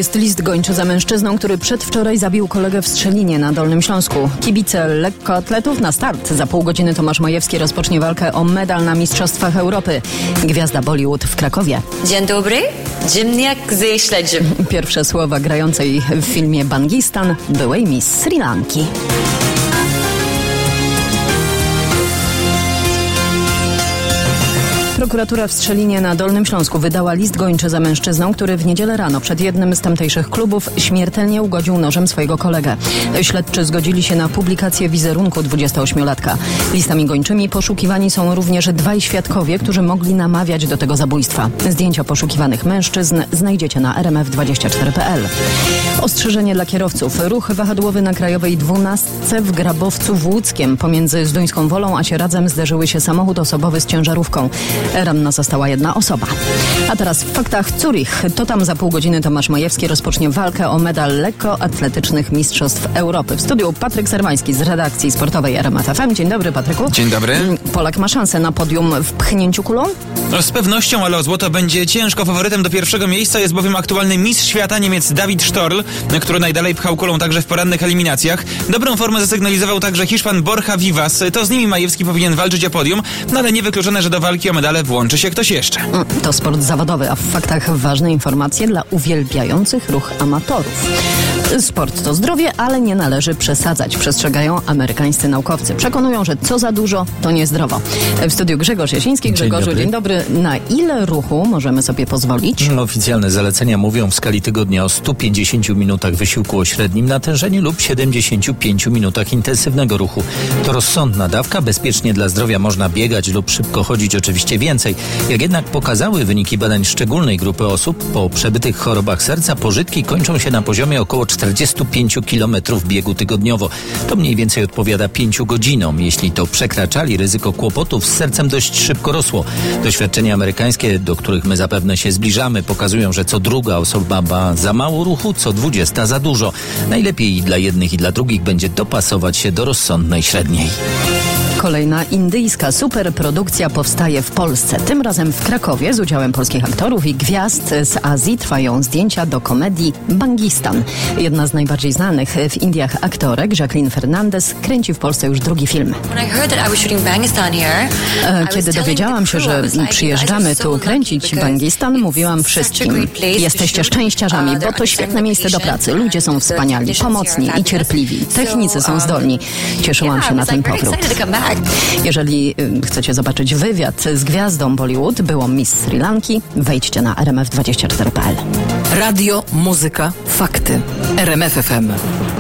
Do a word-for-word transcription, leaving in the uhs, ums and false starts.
Jest list gończy za mężczyzną, który przedwczoraj zabił kolegę w Strzelinie na Dolnym Śląsku. Kibice lekkoatletów na start. Za pół godziny Tomasz Majewski rozpocznie walkę o medal na Mistrzostwach Europy. Gwiazda Bollywood w Krakowie. Dzień dobry, dziennik ze śledziem. Pierwsze słowa grającej w filmie Bangistan byłej Miss Sri Lanki. Prokuratura w Strzelinie na Dolnym Śląsku wydała list gończy za mężczyzną, który w niedzielę rano przed jednym z tamtejszych klubów śmiertelnie ugodził nożem swojego kolegę. Śledczy zgodzili się na publikację wizerunku dwudziestoośmiolatka. Listami gończymi poszukiwani są również dwaj świadkowie, którzy mogli namawiać do tego zabójstwa. Zdjęcia poszukiwanych mężczyzn znajdziecie na er em ef dwadzieścia cztery kropka pe el. Ostrzeżenie dla kierowców. Ruch wahadłowy na Krajowej dwunastce w Grabowcu w Łódzkiem. Pomiędzy Zduńską Wolą a Sieradzem zderzyły się samochód osobowy z ciężarówką. Ranna została jedna osoba. A teraz w faktach Zurich. To tam za pół godziny Tomasz Majewski rozpocznie walkę o medal lekkoatletycznych Mistrzostw Europy. W studiu Patryk Serwański z redakcji sportowej er em ef ef em. Dzień dobry, Patryku. Dzień dobry. Polak ma szansę na podium w pchnięciu kulą? No, z pewnością, ale o złoto będzie ciężko. Faworytem do pierwszego miejsca jest bowiem aktualny mistrz świata Niemiec David Storl, który najdalej pchał kulą także w porannych eliminacjach. Dobrą formę zasygnalizował także Hiszpan Borja Vivas. To z nimi Majewski powinien walczyć o podium, no ale niewykluczone, że do walki o medale włączy się ktoś jeszcze. To sport zawodowy, a w faktach ważne informacje dla uwielbiających ruch amatorów. Sport to zdrowie, ale nie należy przesadzać, przestrzegają amerykańscy naukowcy. Przekonują, że co za dużo, to niezdrowo. W studiu Grzegorz Jasiński. Grzegorzu, dzień dobry. Dzień dobry. Na ile ruchu możemy sobie pozwolić? No, oficjalne zalecenia mówią w skali tygodnia o stu pięćdziesięciu minutach wysiłku o średnim natężeniu lub siedemdziesięciu pięciu minutach intensywnego ruchu. To rozsądna dawka, bezpiecznie dla zdrowia można biegać lub szybko chodzić oczywiście więcej. Jak jednak pokazały wyniki badań szczególnej grupy osób, po przebytych chorobach serca pożytki kończą się na poziomie około czterdziestu pięciu kilometrów biegu tygodniowo. To mniej więcej odpowiada pięciu godzinom. Jeśli to przekraczali, ryzyko kłopotów z sercem dość szybko rosło. Doświadczenia amerykańskie, do których my zapewne się zbliżamy, pokazują, że co druga osoba ma za mało ruchu, co dwudziesta za dużo. Najlepiej i dla jednych i dla drugich będzie dopasować się do rozsądnej średniej. Kolejna indyjska superprodukcja powstaje w Polsce. Tym razem w Krakowie z udziałem polskich aktorów i gwiazd z Azji trwają zdjęcia do komedii Bangistan. Jedna z najbardziej znanych w Indiach aktorek, Jacqueline Fernandez, kręci w Polsce już drugi film. Kiedy dowiedziałam się, że przyjeżdżamy tu kręcić Bangistan, mówiłam wszystkim: jesteście szczęściarzami, bo to świetne miejsce do pracy. Ludzie są wspaniali, pomocni i cierpliwi. Technicy są zdolni. Cieszyłam się na ten powrót. Jeżeli chcecie zobaczyć wywiad z gwiazdą Bollywood, byłą Miss Sri Lanki, wejdźcie na er em ef dwadzieścia cztery kropka pe el. Radio, muzyka, fakty. er em ef ef em.